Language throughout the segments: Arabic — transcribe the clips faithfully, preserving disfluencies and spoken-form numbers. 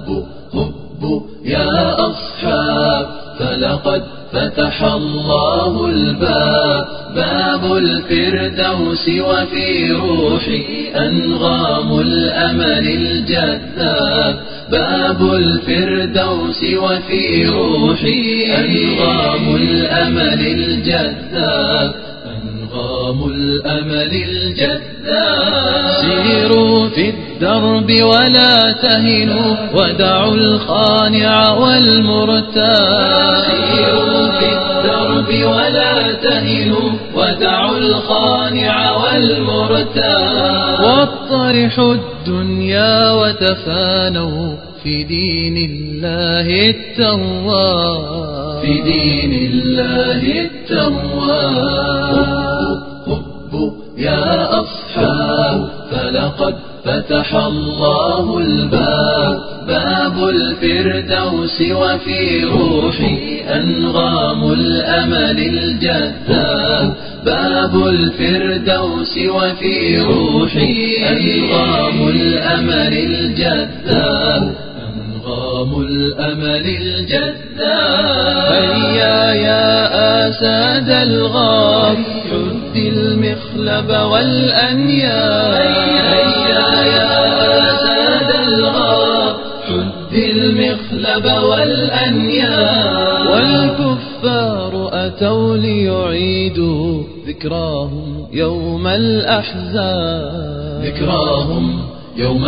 هبوا هبوا يا أصحاب فلقد فتح الله الباب، باب الفردوس وفي روحي أنغام الأمل الجذاب، باب الفردوس وفي روحي أنغام الأمل الجذاب، أنغام الأمل الجذاب. سيروا في الدرب ولا تهنوا ودعوا الخانع والمرتاب، سيروا في الدرب ولا تهنوا ودعوا الخانع والمرتاب، واطرحوا الدنيا وتفانوا في دين الله التواب، في دين الله التواب. هبوا يا أصحاب فلقد فتح الله الباب، باب الفردوس وفي روحي أنغام الأمل الجذاب، باب الفردوس وفي روحي أنغام الأمل الجذاب، أنغام الأمل الجذاب. هيا يا أساد الغاب حد المخلب والأنياب، هيا يا أساد الغاب حد المخلب والأنياب، والكفار أتوا ليعيدوا ذكراهم يوم الأحزاب، ذكراهم يوم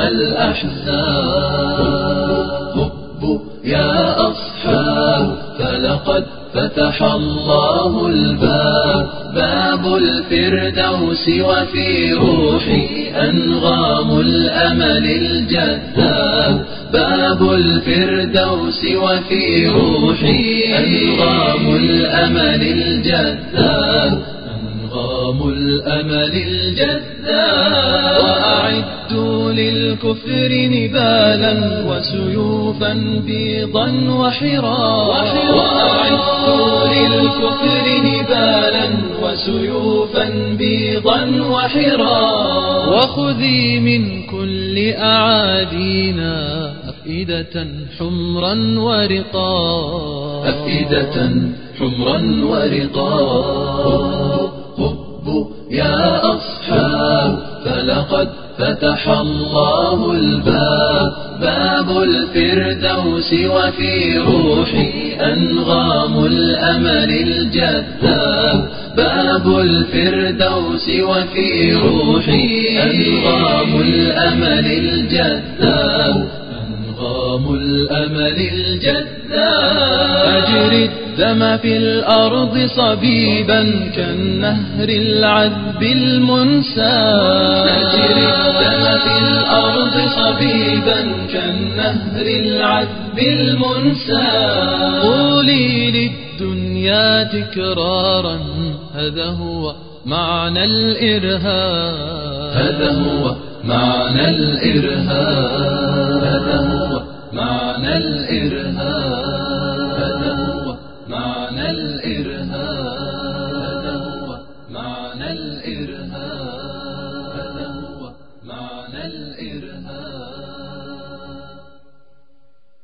الأحزاب. هبوا يا أصحاب فلقد فتح الله الباب، باب الفردوس وفي روحي أنغام الأمل الجذاب، باب الفردوس وفي روحي أنغام الأمل الجذاب، أنغام الأمل الجذاب. وأعدوا للكفر نبالا وسيوفا بيضا وحرا، وأعدوا للكفر نبالا وسيوفا بيضا وحرا، وخذي من كل أعادينا أفئدة حمرا ورقا، أفئدة حمرا ورقا. هبوا يا أصحاب فلقد فتح الله الباب، باب الفردوس وفي روحي أنغام الأمل الجذاب، باب الفردوس وفي روحي أنغام الأمل الجذاب، أنغام الأمل الجذاب. أجري الدم في الأرض صبيبا كالنهر العذب المنساب، أجري الدم في الأرض صبيبا كالنهر العذب المنساب. قولي للدنيا تكرارا هذا هو معنى الإرهاب، هذا هو معنى الإرهاب، هذا هو معنى الإرهاب، هذا هو معنى الإرهاب.